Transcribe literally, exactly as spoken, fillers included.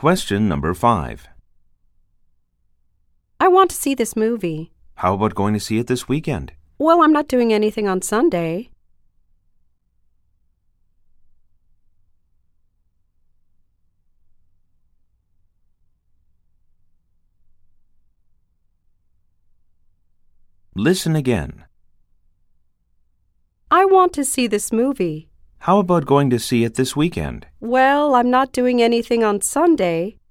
Question number five. I want to see this movie. How about going to see it this weekend? Well, I'm not doing anything on Sunday. Listen again. I want to see this movie. How about going to see it this weekend? Well, I'm not doing anything on Sunday.